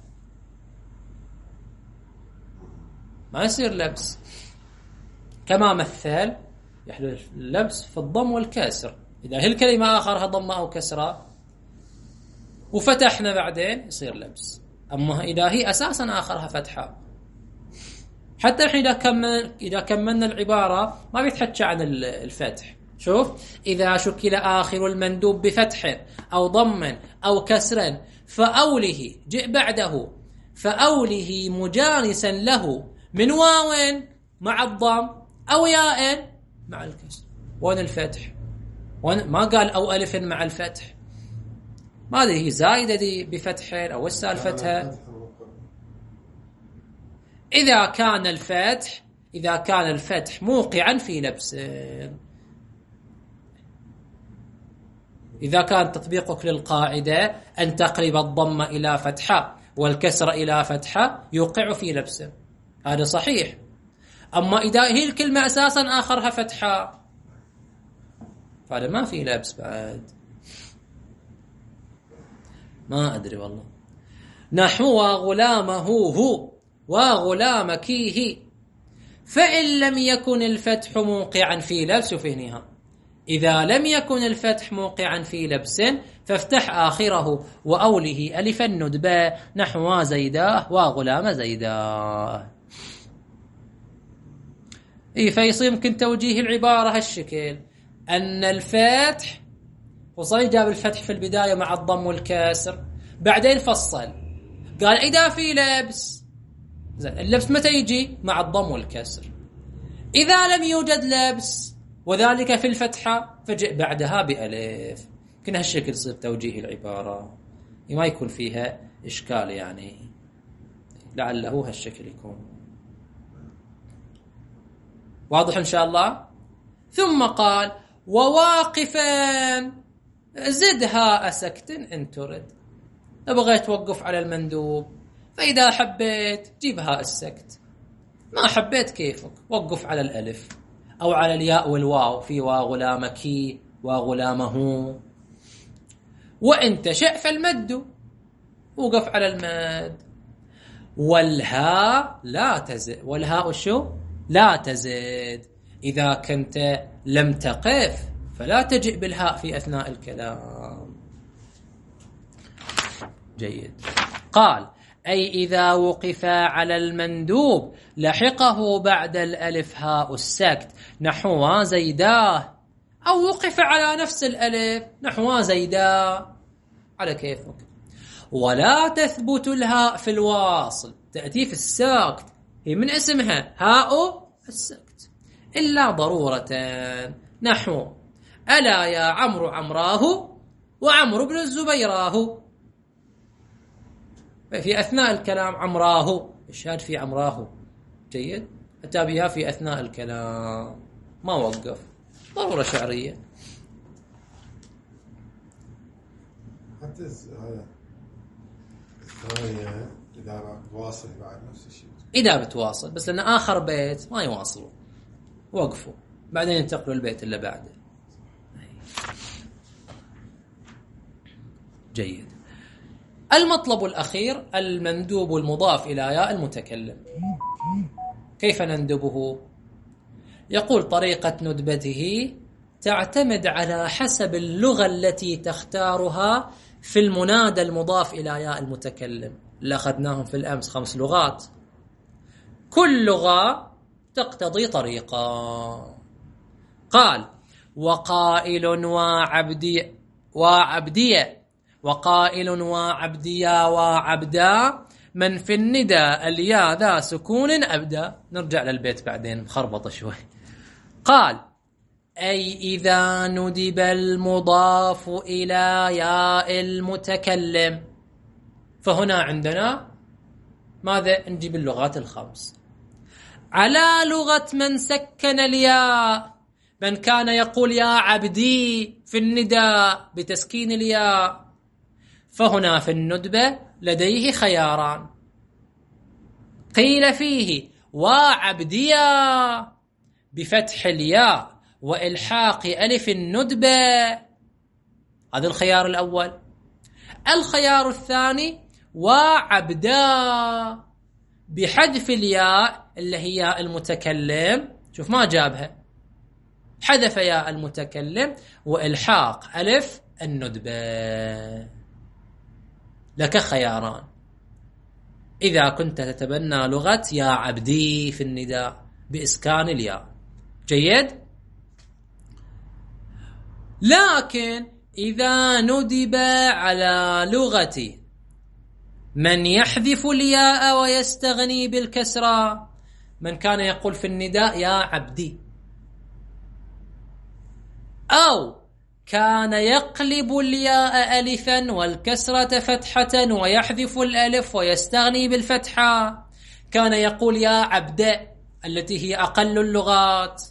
ما يصير لبس، كما مثل يحدث اللبس في الضم والكسر. إذا هي الكلمة آخرها ضمة أو كسرة وفتحنا بعدين يصير لبس. أما إذا هي أساسا آخرها فتحة، حتى إحنا إذا كمل إذا كملنا العبارة ما بيتحكى عن الفتح. شوف إذا شكل آخر المندوب بفتح أو ضم أو كسر فأوله، جئ بعده فأوله مجانسا له من واو مع الضم أو ياء مع الكسر. وين الفتح؟ وين ما قال أو ألف مع الفتح؟ ما أدري هي زايدة دي بفتح أو السالفتها. إذا كان الفتح إذا كان الفتح موقعا في لبس، إذا كان تطبيقك للقاعدة أن تقلب الضم إلى فتحة والكسر إلى فتحة يوقع في لبس، هذا صحيح. أما إذا هي الكلمة أساسا آخرها فتحة فهذا ما في لبس بعد. ما أدري والله. نحو وغلامه هو وغلامكيه، فإن لم يكن الفتح موقعا في لبس فينها. إذا لم يكن الفتح موقعا في لبس فافتح آخره وأوله ألف الندبة نحو زيداه وغلام زيداه. إيه فيصير يمكن توجيه العبارة هالشكل أن الفتح وصل جاب الفتح في البداية مع الضم والكسر، بعدين فصل قال إذا في لبس. اللبس متى يجي؟ مع الضم والكسر. إذا لم يوجد لبس وذلك في الفتحة فجئ بعدها بألف. يمكن هالشكل يصير توجيه العبارة ما يكون فيها إشكال، يعني لعله هالشكل يكون واضح إن شاء الله. ثم قال وواقفا زدها سكت إن ترد. بغيت توقف على المندوب، فإذا حبيت جيبها السكت، ما حبيت كيفك وقف على الألف أو على الياء والواو في وغلامكي وغلامه. وإن تشأ فالمد وقف على المد. والهاء لا تزد، والهاء شو لا تزد. إذا كنت لم تقف فلا تجئ بالهاء في أثناء الكلام. جيد. قال أي إذا وقف على المندوب لحقه بعد الألف هاء السكت نحو زيداه، أو وقف على نفس الألف نحو زيداه على كيفك. ولا تثبت الهاء في الواصل، تأتي في الساكت، هي من اسمها هاء السكت، إلا ضرورة نحو ألا يا عمرو عمراه وعمرو بن الزبيراه. في أثناء الكلام عمراه، الشاهد في عمراه جيد. أتى بها في أثناء الكلام ما وقف، ضرورة شعرية. حتى هذا الثانية إذا بتواصل بعد نفس الشيء، إذا بتواصل، بس لأن آخر بيت ما يواصلوا، وقفوا بعدين ينتقلوا البيت اللي بعده. جيد. المطلب الأخير المندوب المضاف إلى ياء المتكلم. كيف نندبه؟ يقول طريقة ندبته تعتمد على حسب اللغة التي تختارها في المنادى المضاف إلى ياء المتكلم. اللي أخذناهم في الأمس خمس لغات، كل لغة تقتضي طريقة. قال وقائل وعبدي وعبدي وقائل وعبديا وعبدا من في الندى اليا ذا سكون أبدا. نرجع للبيت بعدين خربط شوي. قال أي إذا ندب المضاف إلى ياء المتكلم. فهنا عندنا ماذا؟ نجيب اللغات الخمس على لغة من سكن الياء، من كان يقول يا عبدي في النداء بتسكين الياء، فهنا في الندبة لديه خياران. قيل فيه وعبديا بفتح الياء وإلحاق ألف الندبة، هذا الخيار الأول. الخيار الثاني وعبدا بحذف الياء اللي هي المتكلم، شوف ما جابها، حذف ياء المتكلم وإلحاق ألف الندبة. لك خياران إذا كنت تتبنى لغة يا عبدي في النداء بإسكان الياء. جيد. لكن إذا ندب على لغة من يحذف الياء ويستغني بالكسرة، من كان يقول في النداء يا عبدي، أو كان يقلب الياء ألفا والكسرة فتحة ويحذف الألف ويستغني بالفتحة، كان يقول يا عبد التي هي أقل اللغات،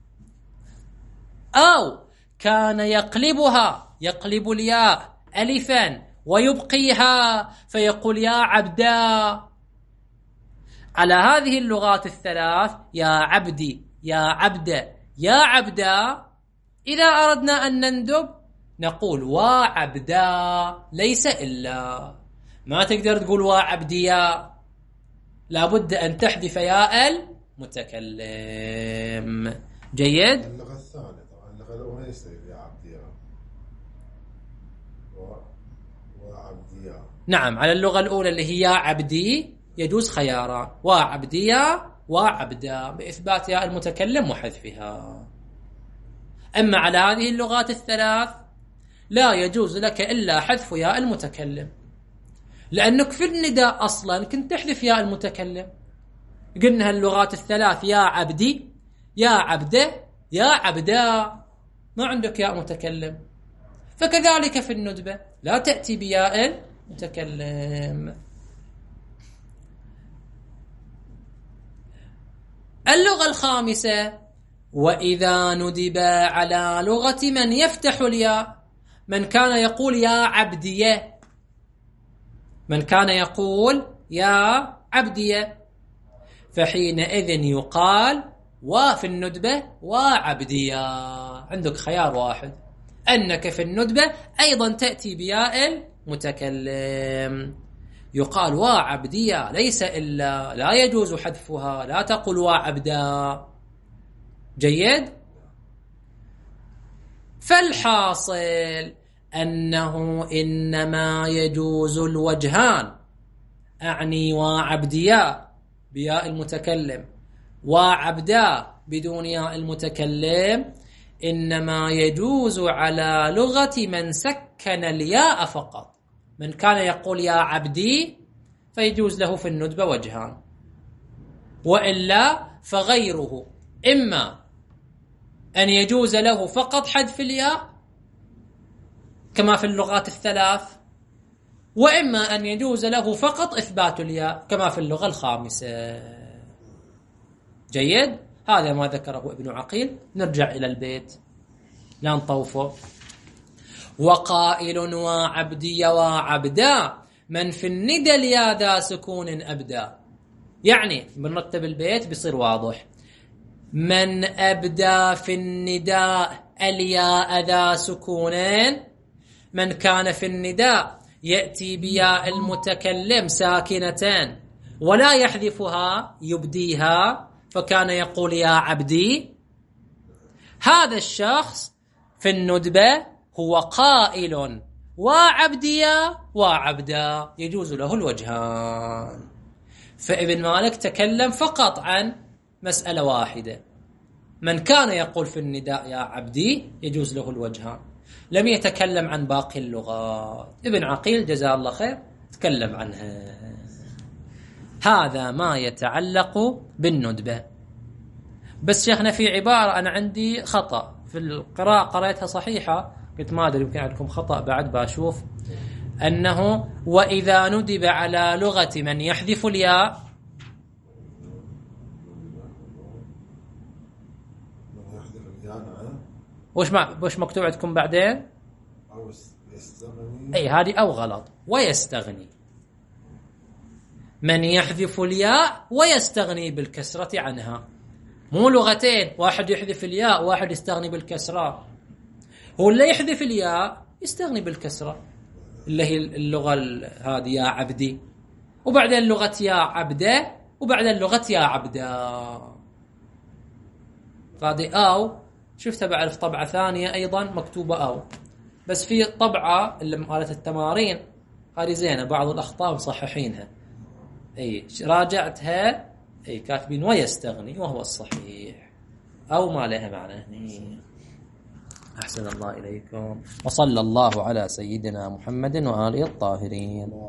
أو كان يقلبها يقلب الياء ألفا ويبقيها فيقول يا عبدا. على هذه اللغات الثلاث يا عبدي يا عبد يا عبدا، إذا أردنا أن نندب نقول وعبدا ليس إلا، ما تقدر تقول وعبديا، لابد أن تحذف ياء المتكلم. جيد. اللغة الثانية طبعا اللغة الأولى يصير يا عبديا وعبديا. نعم، على اللغة الأولى اللي هي عبدي يجوز خياران، وعبديا وعبدا بإثبات ياء المتكلم وحذفها. أما على هذه اللغات الثلاث لا يجوز لك إلا حذف ياء المتكلم، لأنك في النداء أصلا كنت تحذف ياء المتكلم. قلنا اللغات الثلاث يا عبدي يا عبده يا عبدا، ما عندك ياء متكلم. فكذلك في الندبة لا تأتي بياء متكلم. اللغة الخامسة وإذا ندب على لغة من يفتح الياء، من كان يقول يا عبدية، من كان يقول يا عبدية، فحينئذ يقال وفي الندبة وعبدية. عندك خيار واحد، أنك في الندبة أيضا تأتي بياء متكلم، يقال وعبدية ليس إلا، لا يجوز حذفها، لا تقول وعبدا. جيد. فالحاصل أنه إنما يجوز الوجهان، أعني وعبديا بياء المتكلم وعبدا بدون ياء المتكلم، إنما يجوز على لغة من سكن الياء فقط. من كان يقول يا عبدي فيجوز له في الندبة وجهان، وإلا فغيره إما أن يجوز له فقط حذف الياء كما في اللغات الثلاث، وإما أن يجوز له فقط إثبات الياء كما في اللغة الخامسة. جيد؟ هذا ما ذكره ابن عقيل. نرجع إلى البيت لا نطوفه. وقائل وعبدي وعبدا من في الندى اليا ذا سكون أبدا. يعني بنرتب البيت بيصير واضح. من أبدا في النداء الياء ذا سكونين، من كان في النداء يأتي بياء المتكلم ساكنتين ولا يحذفها يبديها، فكان يقول يا عبدي. هذا الشخص في الندبة هو قائل وعبديا وعبدا، يجوز له الوجهان. فابن مالك تكلم فقط عن مسألة واحدة، من كان يقول في النداء يا عبدي يجوز له الوجهان، لم يتكلم عن باقي اللغات. ابن عقيل جزاه الله خير تكلم عنها. هذا ما يتعلق بالندبة. بس شيخنا في عبارة أنا عندي خطأ في القراءة، قرأتها صحيحة، قلت ما أدري يمكن عندكم خطأ بعد، بشوف أنه وإذا ندب على لغة من يحذف الياء، وش ما وش مكتوب عندكم بعدين؟ أو يستغني. أي هذه أو غلط. ويستغني، من يحذف الياء ويستغني بالكسرة عنها. مو لغتين، واحد يحذف الياء واحد يستغني بالكسرة. هو اللي يحذف الياء يستغني بالكسرة اللي هي اللغة هذه يا عبدي، وبعدين لغة يا عبده، وبعدين لغة يا عبدا. هذه أو شفتها بعرف طبعة ثانية أيضا مكتوبة أو، بس في طبعة اللي مقالة التمارين هذه زينة، بعض الأخطاء مصححينها. أي راجعتها، أي كاتبين ويستغني وهو الصحيح، أو ما لها معنى هني. أحسن الله إليكم، وصلى الله على سيدنا محمد وآله الطاهرين.